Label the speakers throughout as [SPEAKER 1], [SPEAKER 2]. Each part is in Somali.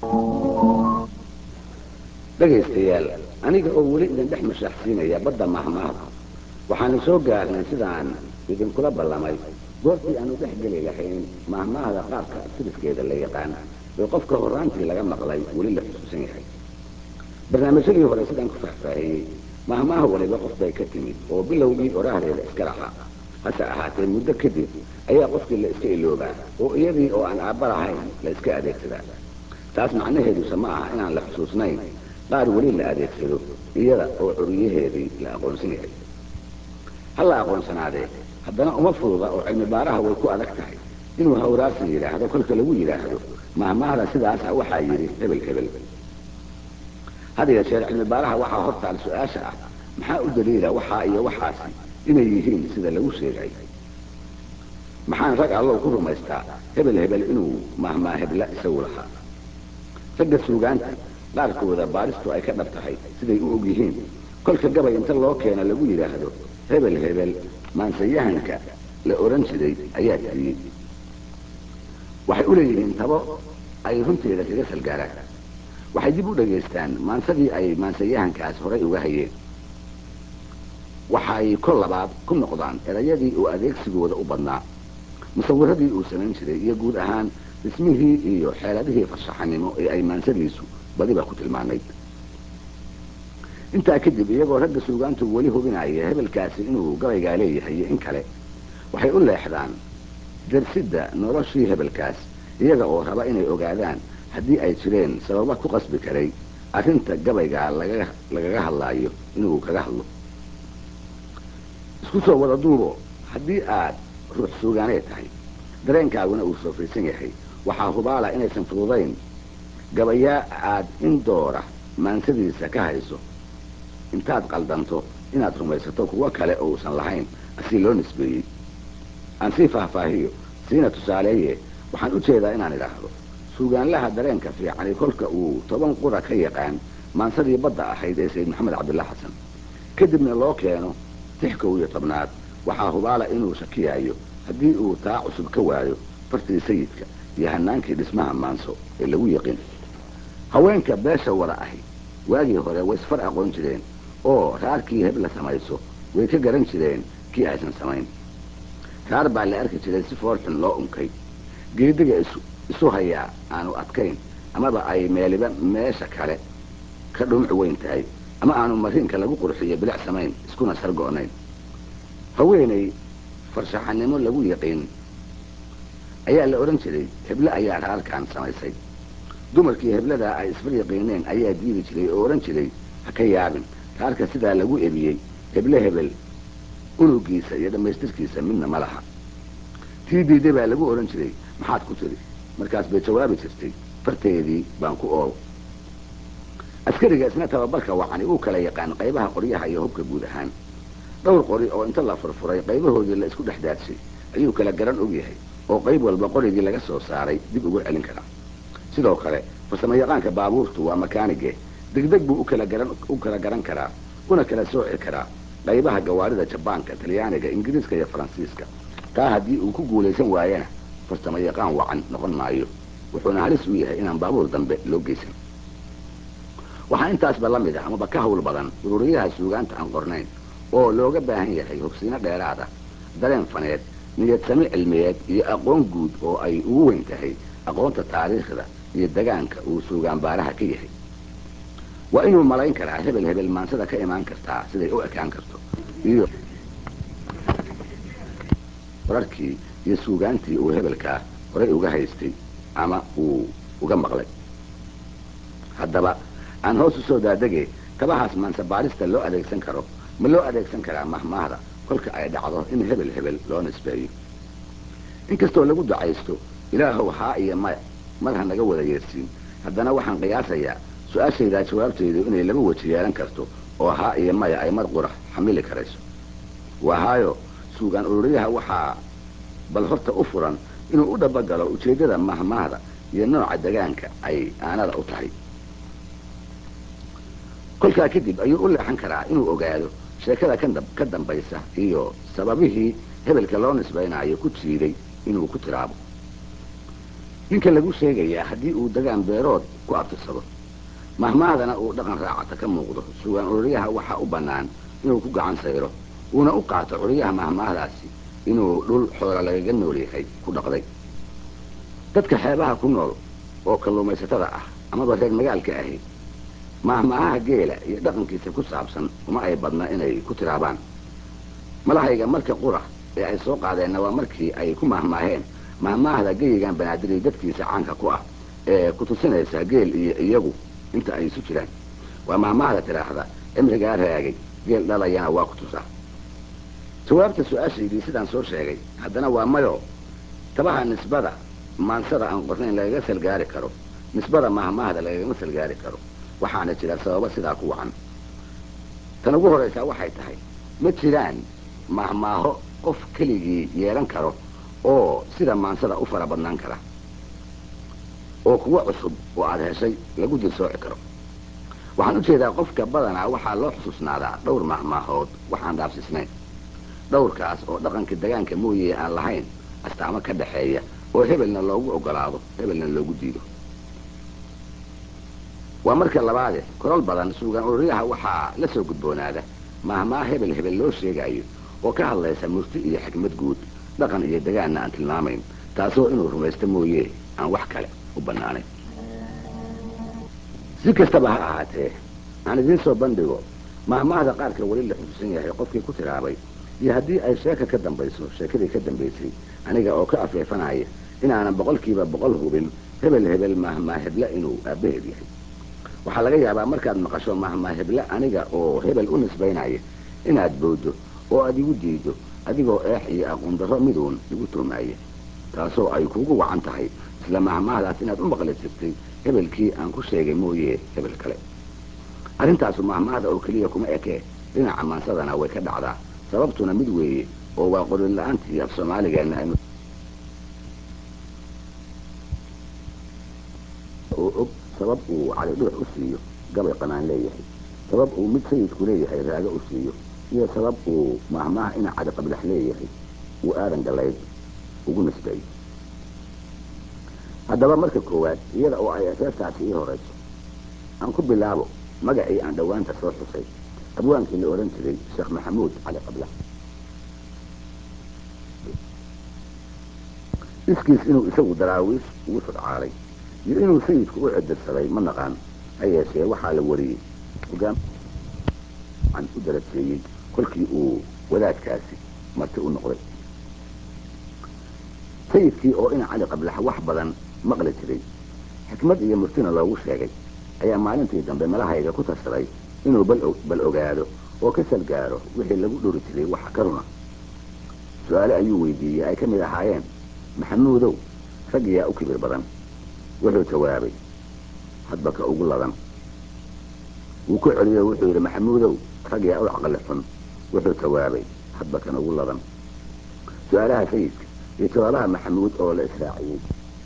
[SPEAKER 1] dhegaystayaal aniga oo weli idin dhex mashaaxsiinaya badda mahmaahda waxaanu soo gaarnay sidaan idinkula ballamay goortii aanu dhex geli lahayn mahmaahda qaabka sirifkeeda la yaqaan ee qofka horraantii laga maqlay weli la xusuusan yahay barnaamijyadii hore sidaan ku faahfaahiyey mahmaaha waliba qof bay ka timid oo bilowgii oraahdeeda iska lahaa hase ahaatee muddo kadib ayaa qofkii la iska iloobaa oo iyadii oo aan aabba lahayn la iska adeegsadaa taas macnaheeduse ma aha inaan la xusuusnayn qaar weli la adeegsado iyada oo curiyaheedii la aqoonsan yahay ha la aqoonsanaadee haddana uma fududa oo cilmi baaraha way ku adag tahay inuu hawraarsan yidhaahdo kolka lagu yidhaahdo mahmaahda sidaasa waxaa yidhi hebel hebel had yeeshee cilmi baaraha waxaa hortaal su-aasha ah maxaa u daliila waxaa iyo waxaasi inay yihiin sida lagu sheegay maxaan rag allow ku rumaystaa hebel hebel inuu mahmaa hebla isagu lahaa ragga suugaanta qaarkooda baaristu ay ka dhab tahay siday u og yihiin kolka gabay inta loo keeno lagu yidhaahdo hebel hebel maansayahanka la odhan jiray ayaa tiriyey waxay u leeyihiin tabo ay runteeda kaga salgaaraan waxay dib u dhegaystaan maansadii ay maansayahankaas horay uga hayeen waxay kol labaad ku noqdaan erayadii uu adeegsigooda u badnaa musawiradii uu samayn jiray iyo guud ahaan dhismihii iyo xeeladihii farshaxanimo ee ay maansadiisu badiba ku tilmaanayd intaa kadib iyagoo ragga suugaantu weli hubinaya hebelkaasi inuu gabaygaa leeyahay iyo in kale waxay u leexdaan darsidda noloshii hebelkaas iyaga oo raba inay ogaadaan haddii ay jireen sababa ku qasbi karay arrinta gabaygaa lagaga hadlaayo inuu kaga hadlo isku soo wada duubo haddii aad ruux suugaaneed tahay dareenkaaguna uu soofaysan yahay waxaa hubaala inaysan fududayn gabayaa aad in doora maansadiisa ka hayso intaad qaldanto inaad rumaysato kuwo kale oo uusan lahayn asii loo nisbeeyey aan sii faahfaahiyo siina tusaaleeye waxaan u jeedaa inaan idhaahdo suugaanlaha dareenka fiicani kolka uu 10 qura ka yaqaan maansadii badda ahayd ee sayid maxamed cabdillah xasan kadibna loo keeno 11 waxaa hubaala inuu shakiyaayo haddii uu taa cusub ka waayo fartii sayidka iyo hanaankii dhismaha maanso ee lagu yaqiin haweenka beesha wada ahi waagii hore way isfar aqoon jireen oo raarkii hebla samayso way ka garan jireen kii aysan samayn raar baa la arki jiray si foorxun loo unkay geediga isu hayaa aanu adkayn amaba ay meeliba meesha kale ka dhumuc weyn tahay ama aanu mariinka lagu qurxiyo bilic samayn iskuna sargo'nayn haweenay farshaxanimo lagu yaqiin ayaa la odhan jiray heble ayaa raarkan samaysay dumarkii hebladaa ay isfar yaqiineen ayaa diidi jiray oo odhan jiray ha ka yaabin raarka sidaa lagu ebiyey heble hebel unugiisa iyo dhammaystirkiisa midna ma laha tii diiday baa lagu odhan jiray maxaad ku tiri markaas bay jawaabi jirtay farteedii baan ku ool askariga isna tababarka wacani uu kala yaqaan qaybaha qoryaha iyo hubka guud ahaan dhowr qori oo inta la furfuray qaybahoodii la isku dhex daadshay ayuu kala garan og yahay oo qayb walba qorigii laga soo saaray dib ugu celin karaa sidoo kale farsamo yaqaanka baabuurtu waa makaanige degdeg buu u kala garan karaa una kala sooci karaa qaybaha gawaarida jabaanka talyaaniga ingiriiska iyo faransiiska taa haddii uu ku guulaysan waayana farsamo yaqaan wacan noqon maayo wuxuuna halis u yahay inaan baabuur dambe loo geysan waxaa intaasba la mid ah amaba ka hawl badan ururiyaha suugaanta aan qornayn oo looga baahan yahay hogsiino dheeraada dareen faneed niyad sami cilmiyeed iyo aqoon guud oo ay ugu weyn tahay aqoonta taariikhda iyo degaanka uu suugaan baaraha ka yahay waa inuu malayn karaa hebel hebel maansada ka imaan kartaa siday u ekaan karto iyo wararkii iyo suugaantii uu hebelkaa horay uga haystay ama uu uga maqlay haddaba aan hoos u soo daadegay tabahaas maansa baarista loo adeegsan karo ma loo adeegsan karaa mahmaahda kolka ay dhacdo in hebel hebel loo nisbeeyo inkastoo lagu ducaysto ilaahow haa iyo maya mar ha naga wada yeersiin haddana waxaan qiyaasayaa su-aashaydaa jawaabteedu inay laba weji yeelan karto oo haa iyo maya ay mar qura xamili karayso wahaayo suugaan ururiyaha waxaa bal horta u furan inuu u dhabagalo ujeeddada mahmaahda iyo nooca degaanka ay aanada u tahay kolkaa kadib ayuu u leexan karaa inuu ogaado sheekada ka dambaysa iyo sababihii hebelka loo nisbaynayo ku jiiday inuu ku tiraabo ninka lagu sheegayaa haddii uu degaan beerood ku abtirsado mahmahdana uu dhaqan raacata ka muuqdo sugaan ururyaha waxaa u bannaan inuu ku gacan sayro uuna u qaato curiyaha mahmahdaasi inuu dhul xoola lagaga nool yahay ku dhaqday dadka xeebaha ku nool oo kalluumaysatada ah amaba reer magaalka ahi mahmaahaha geela iyo dhaqankiisa ku saabsan uma ay badna inay ku tiraabaan malahayga marka qura ee ay soo qaadeenna waa markii ay ku mahmaaheen mahmaahda geyigan banaadirey dadkiisa caanka ku ah ee ku tusinaysa geel iyo iyagu inta ay isu jiraan waa mahmaahda tidhaahda cimrigaa raagay geel dhalayana waa ku tusaa jawaabta su-aashaydii sidaan soo sheegay haddana waa mayo tabaha nisbada maansada aan qornayn lagaga salgaari karo nisbada mahmaahda lagagama salgaari karo waxaana jira sababo sidaa ku wacan tan ugu horaysaa waxay tahay ma jiraan mahmaaho qof keligii yeelan karo oo sida maansada u fara badnaan kara oo kuwa cusub oo aad heshay lagu dirsooci karo waxaan u jeedaa qofka badanaa waxaa loo xusuusnaadaa dhowr mahmaahood waxaan dhaafsisnayn dhowrkaas oo dhaqanka degaanka mooye aan lahayn astaamo ka dhaxeeya oo hebelna loogu ogolaado hebelna loogu diido waa marka labaade kolal badan suugaan ururyaha waxaa la soo gudboonaada mahmaa hebel hebel loo sheegaayo oo ka hadlaysa murti iyo xikmad guud dhaqan iyo degaanna aan tilmaamayn taasoo inuu rumaysto mooye aan wax kale u bannaanayn si kastaba ha ahaatee aan idiin soo bandhigo mahmaahda qaarka weli la xusuusan yahay qofkii ku tiraabay iyo haddii ay sheeka ka dambayso sheekadii ka dambaysay aniga oo ka afeefanaya inaanan boqolkiiba boqol hubin hebel hebel mahmaa heble inuu aabbaheed yahay waxaa laga yaabaa markaad maqasho mahmaa heble aniga oo hebel u nisbaynaya inaad booddo oo aad igu diido adigoo eex iyo aqoon darro miduun igu toomaaya taasoo ay kuugu wacan tahay isla mahmaahdaas inaad u maqli jirtay hebelkii aan ku sheegay mooye hebel kale arrintaasu mahmaahda oo keliya kuma ekee dhinaca maansadana way ka dhacdaa sababtuna mid weeye oo waa qorin la-aantii af soomaaligeenna aynu oo og sabab uu cali dhuux u siiyo gabay qamaan leeyahay sabab uu mid sayidku leeyahay raago u siiyo iyo sabab uu mahmaah ina cali qablax leeyahay uu aadan galayd ugu nisbeeyo haddaba marka koowaad iyada oo ay aseertaasi ii horayso aan ku bilaabo magacii aan dhowaanta soo xusay abwaankii la odhan jiray sheekh maxamuud cali qablax iskiis inuu isagu daraawiis ugu sodcaalay iyo inuu sayidku u cidirsaday ma naqaan ha yeeshee waxaa la wariyey hogaam u daraseeyey kolkii uu wadaadkaasi marti u noqday sayidkii oo ina cali qablax wax badan maqli jiray xikmad iyo murtina loogu sheegay ayaa maalintii dambe malahayga ku tashaday inuu bal ogaado oo ka salgaaro wixii lagu dhuri jiray waxa ka runa su-aale ayuu weydiiyey ay ka mid ahaayeen maxamuudow raggiyaa u kibir badan wuxuu jawaabay hadba ka ugu ladan wuu ku celiyo wuxuu yidhi maxamuudow raggiyaa u caqli xun wuxuu jawaabay hadba kan ugu ladan su-aalaha sayidka iyo jawaabaha maxamuud oo la israaciyey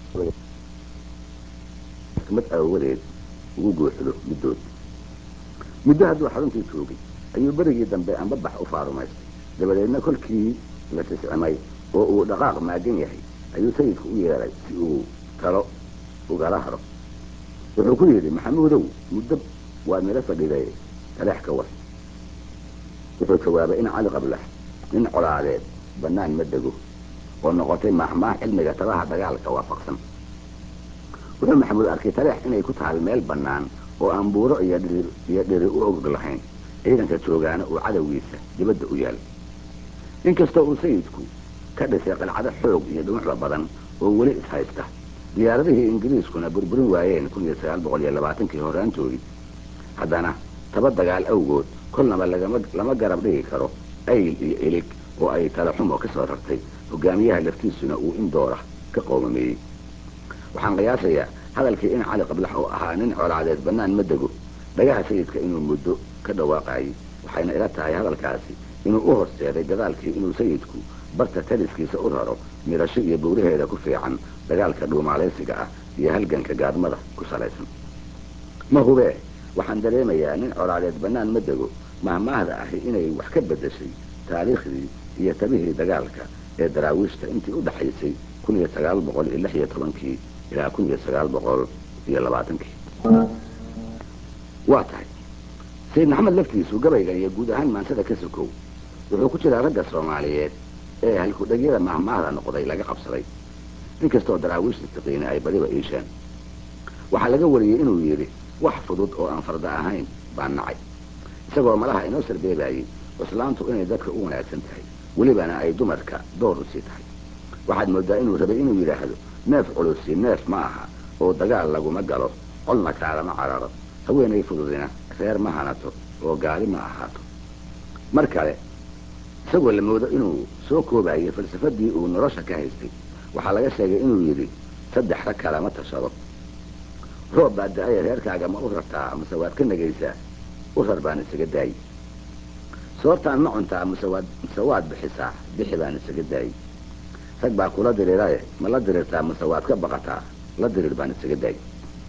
[SPEAKER 1] xikmad aawadeed ugu guuxdo middood muddo hadduu xaruntii joogay ayuu berigii dambe anbabax u faarumaystay dabadeedna kolkii la siscimay oo uu dhaqaaq maagan yahay ayuu sayidku u yeedhay si uu talo ugala haro wuxuu ku yidhi maxamuudow muddo waad nala fadhiday taleex ka war wuxuu jawaabay in cali qablax nin colaadeed bannaan ma dego oo noqotay mahmaah cilmiga talaha dagaalka waafaqsan wuxuu maxamuud arkay taleex inay ku tahay meel bannaan oo aan buuro iyo dhiri u og lahayn ciidanka joogaana uu cadowgiisa dibadda u yaal inkastoo uu sayidku ka dhisay qalcado xoog iyo dhumucda badan oo weli ishaysta diyaaradihii ingiriiskuna burburin waayeen 1920kii horaantoodii haddana taba dagaal awgood kolnaba lama garab dhigi karo ayl iyo ilig oo ay tala xumo ka soo rartay hogaamiyaha laftiisuna uu in doora ka qoomameeyey waxaan qiyaasayaa hadalkii in cali qablax oo ahaa nin colaadeed bannaan ma dego dhagaha sayidka inuu muddo ka dhawaaqayay waxayna ila tahay hadalkaasi inuu u horseeday gadaalkii inuu sayidku barta taliskiisa u raro midasho iyo buuraheeda ku fiican dagaalka dhuumaalaysiga ah iyo halganka gaadmada ku salaysan ma hubee waxaan dareemayaa nin colaadeed bannaan ma dego mahmaahda ahi inay wax ka beddeshay taariikhdii iyo tabihii dagaalka ee daraawiishta intii u dhaxaysay 1916 ilaa 1920 waa tahay sayid maxamed laftiisu gabayga iyo guud ahaan maansada ka sokow wuxuu ku jiraa ragga soomaaliyeed ee halkudhagyada mahmaahda noqday laga qabsaday inkastoo daraawiishta taqiini ay badiba iisheen waxaa laga wariyey inuu yidhi wax fudud oo aan farda ahayn baan nacay isagoo malaha inoo sarbeebayey cuslaantu inay dadka u wanaagsan tahay welibana ay dumarka door u sii tahay waxaad mooddaa inuu rabay inuu yidhaahdo neef culusi neef ma aha oo dagaal laguma galo colna kaalama cararo haweenay fududina reer ma hanato oo gaari ma ahaato mar kale isagoo la moodo inuu soo koobayo falsafadii uu nolosha ka haystay waxaa laga sheegay inuu yidhi 3 rag kalama tashado roob baa da-aya reerkaaga ma u rartaa mase waad ka negaysaa u rar baan isaga daayi soortaan ma cuntaa mase waad bixisaa bixi baan isaga daayi rag baa kula diriiraye ma la diriirtaa mase waad ka baqataa la diriir baan isaga daayi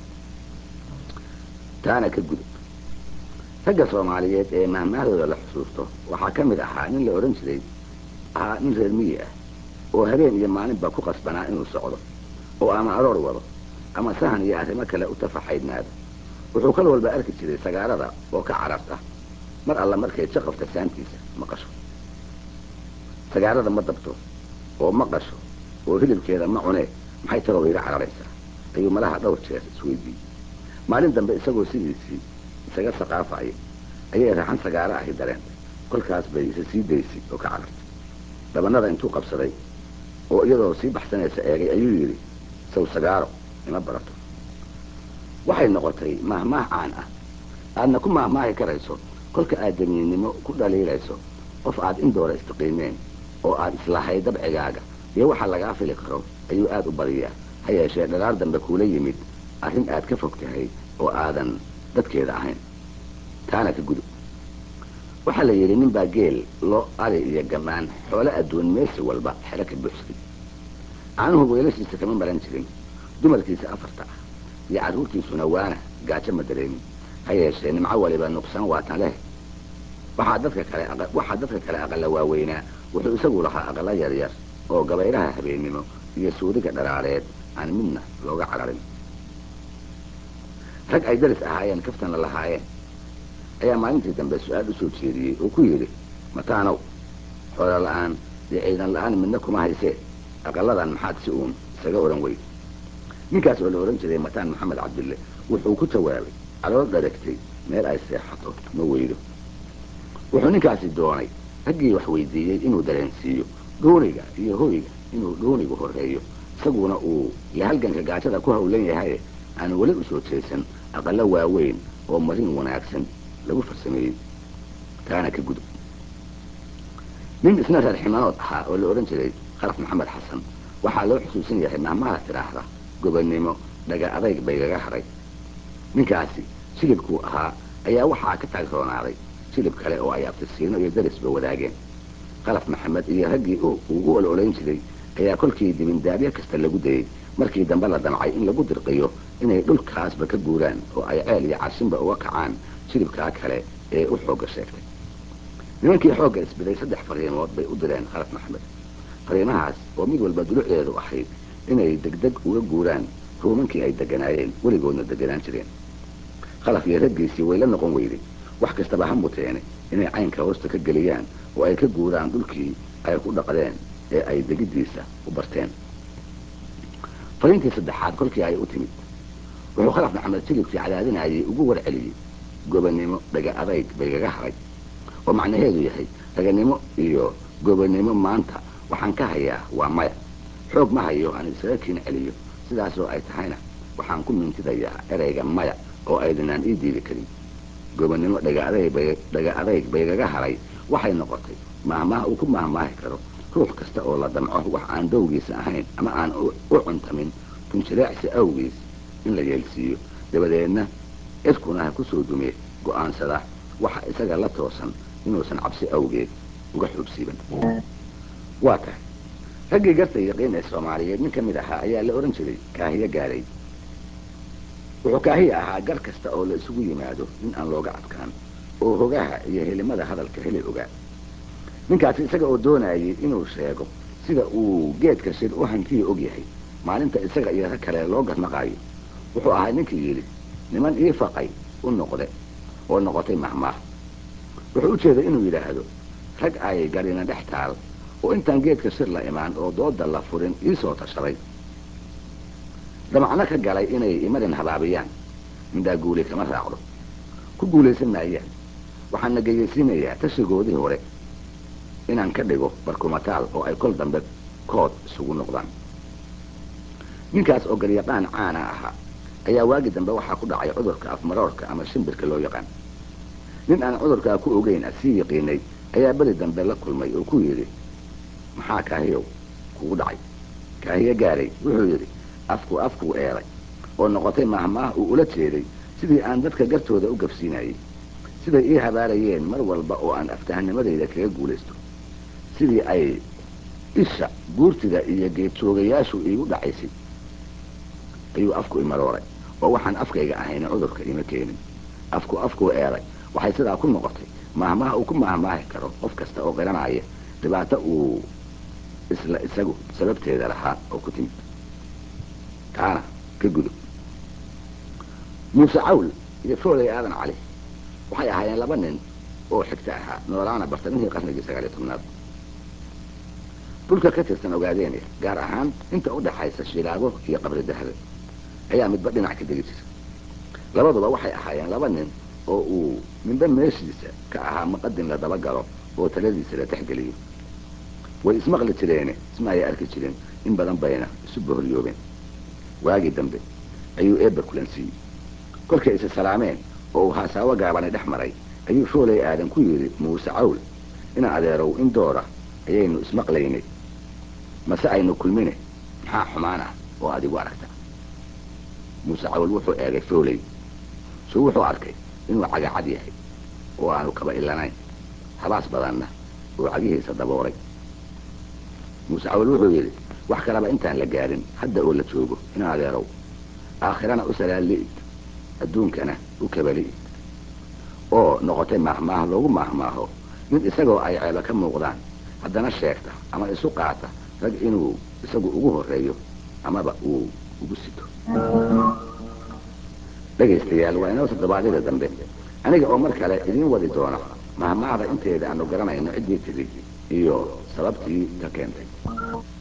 [SPEAKER 1] taana ka gudub ragga soomaaliyeed ee mahmaahdooda la xusuusto waxaa ka mid ahaa nin la odhan jiray nin reer miyi ah oo habeen iyo maalinba ku qasbanaa inuu socdo oo ama aroor wado ama sahan iyo arrimo kale u tafaxaydnaado wuxuu kal walba arki jiray sagaarada oo ka cararta mar alla markay jaqafta saantiisa maqasho sagaarada ma dabto oo ma qasho oo hilibkeeda ma cunee maxay talow iga cararaysaa ayuu malaha dhowr jeer isweydiiyey maalin dambe isagoo sidiisii isaga saqaafaya ayay raxan sagaaro ahi dareentay kolkaas bay isa sii daysay oo ka carartay dabanada intuu qabsaday oo iyadoo sii baxsanaysa eegay ayuu yidhi saw sagaaro ima barato waxay noqotay mahmaah caan ah aadna ku mahmaahi karayso kolka aad damiinnimo ku dhaliilayso qof aad indoora istaqiimeen oo aad islahay dabcigaaga iyo waxa lagaa fili karo ayuu aad u badiyaa ha yeeshee dhalaar dambe kuula yimid arrin aad ka fog tahay oo aadan dadkeeda ahayn taana ka gudub waxaa la yidhi nin baa geel lo ari iyo gammaan xoolo adduun meesi walba xero ka buuxsaday caanuhu weelashiisa kama maran jirin dumarkiisa 4 ah iyo carruurtiisuna waana gaajo ma dareemin ha yeeshee nimco waliba nuqsaan waatan leh waxaa dadka kale aqalla waaweynaa wuxuu isagu lahaa aqalla yaryar oo gabayraha habeennimo iyo suudiga dharaareed aan midna looga cararin rag ay daris ahaayeen kaftana lahaayeen ayaa maalintii dambe su-aal u soo jeediyey oo ku yidhi mataanow xoolo la'aan iyo ciidan la'aan midna kuma haysee aqalladan maxaad si uun isaga odhan weyda ninkaas oo la odhan jiray mataan maxamed cabdille wuxuu ku jawaabay calool dharagtay meel ay seexato ma weydo wuxuu ninkaasi doonay raggii wax weydiiyey inuu dareensiiyo dhooniga iyo hoyga inuu dhoonigu horreeyo isaguna uu iyo halganka gaajada ku hawlan yahay aan weli u soo jeesan aqallo waaweyn oo marin wanaagsan lagu farsameeyey taana ka gudub nin isna reer ximanood ahaa oo la odhan jiray khalaf maxamed xasan waxaa loo xusuusan yahay mahmaha tiraahda gobonnimo dhaga adayg baygaga haray ninkaasi silibkuu ahaa ayaa waxaa ka taagroonaaday silib kale oo ay abtisiino iyo darisba wadaageen khalaf maxamed iyo raggii ugu ololayn jiray ayaa kolkii dibindaabyo kasta lagu dayey markii dambe la damcay in lagu dirqiyo inay dhulkaasba ka guuraan oo ay ceel iyo cashinba uga kacaan silibkaa kale ee u xoogga sheegtay nimankii xoogga isbiday 3 fariimood bay u direen khalaf maxamed fariimahaas oo mid walba dulucdeedu ahayd inay degdeg uga guuraan ruumankii ay deganaayeen weligoodna deganaan jireen khalaf iyo raggiisii way la noqon weyday wax kastaba ha muteene inay caynka hoosta ka geliyaan oo ay ka guuraan dhulkii ay ku dhaqdeen ee ay degiddiisa u barteen fariintii 3aad kolkii ay u timid wuxuu khalaf maxamed silibkii cadaadinayay ugu warceliyey gobonnimo dhaga adayg baygaga haray oo macnaheedu yahay raganimo iyo gobonnimo maanta waxaan ka hayaa waa maya xoog ma hayo aan isaga kiin celiyo sidaasoo ay tahayna waxaan ku mintidayaa erayga maya oo aydanaan ii diidi karin gobonnimo dhaga adayg baygaga haray waxay noqotay mahmaah uu ku mahmaahi karo ruux kasta oo la damco wax aan dowgiisa ahayn ama aan u cuntamin tunjileecsi awgiis in la yeelsiiyo dabadeedna cirkuna ha ku soo dumee go'aansada waxa isaga la toosan inuusan cabsi awgeed uga xuubsiiban waa tahay raggii garta yaqiin ee soomaaliyeed nin ka mid ahaa ayaa la odhan jiray kaahiye gaaray wuxuu kaahiye ahaa gar kasta oo la isugu yimaado nin aan looga adkaan oo hogaha iyo helimada hadalka heli ogaa ninkaasi isaga oo doonayay inuu sheego sida uu geedka shir u hantiya og yahay maalinta isaga iyo rag kale loo garnaqaayo wuxuu ahaa ninkii yidhi niman ii faqay u noqde oo noqotay mahmaah wuxuu u jeeday inuu yidhaahdo rag ay garina dhex taal oo intaan geedka shir la imaan oo dooda la furin ii soo tashaday damacno ka galay inay imadin habaabiyaan indhaa guuli kama raacdo ku guulaysan maayaan waxaana geyaysiinayaa tashigoodii hore inaan ka dhigo barkumataal oo ay kol dambe kood isugu noqdaan ninkaas oo garyaqaan caana ahaa ayaa waagi dambe waxaa ku dhacay cudurka afmaroorka ama shimbirka loo yaqaan nin aan cudurkaa ku ogeyn sii yaqiinay ayaa beri dambe la kulmay oo ku yidhi maxaa kaahiyow kugu dhacay kaahiye gaaray wuxuu yidhi afkuu eeray oo noqotay mahmaah uu ula jeeday sidii aan dadka gartooda u gabsiinayay siday ii habaarayeen mar walba oo aan aftahanimadayda kaga guulaysto sidii ay isha guurtida iyo geedjoogayaashu iigu dhacaysay ayuu afku imarooray oo waxaan afkayga ahayna cudurka ima keenin afkuu eeray waxay sidaa ku noqotay mahmaah uu ku mahmaahi karo qof kasta oo qiranaya dhibaato uu isla isagu sababteeda lahaa oo ku timid taana ka gudub muuse cawl iyo fooley aadan cali waxay ahaayeen laba nin oo xigta ahaa noolaana bartamihii qarnigii 19aad dhulka ka tirsan ogaadeynaya gaar ahaan inta u dhaxaysa shilaago iyo qabri dahbe ayaa midba dhinac ka degi jira labaduba waxay ahaayeen laba nin oo uu midba meeshiisa ka ahaa maqadin la daba galo oo taladiisa la texgeliyo way ismaqli jireene isma ay arki jireen in badan bayna isu bohoryoobeen waagii dambe ayuu eebba kulansiiyey kolkay isa salaameen oo uu haasaawo gaabani dhex maray ayuu fooley aadan ku yidhi muuse cawl ina adeerow in doora ayaynu ismaqlaynay mase aynu kulmine maxaa xumaan ah oo adigu aragtaa muuse cawl wuxuu eegay fooley suu wuxuu arkay inuu cagacad yahay oo aanu kaba ilanayn habaas badanna oo cagihiisa dabooray muuse cawl wuxuu yidhi wax kalaba intaan la gaarin hadda oo la joogo in adeerow aakhirana u salaali'id adduunkana u kabali'id oo noqotay mahmaah loogu mahmaaho mid isagoo ay ceeba ka muuqdaan haddana sheegta ama isu qaata rag inuu isagu ugu horreeyo amaba uu ugu sito dhegaystayaal waa inoo toddobaadyada dambe aniga oo mar kale idiin wadi doona mahmaahda inteeda aanu garanayno ciddii tiri iyo sababtii ka keentay